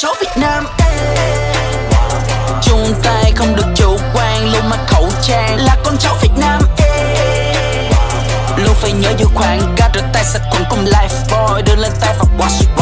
cháu Việt Nam. Chung tay không được chủ quan, luôn mặc khẩu trang là con cháu Việt Nam. Luôn phải nhớ giữ khoảng cách, rửa tay sát khuẩn cùng Lifebuoy, đưa lên tay và wash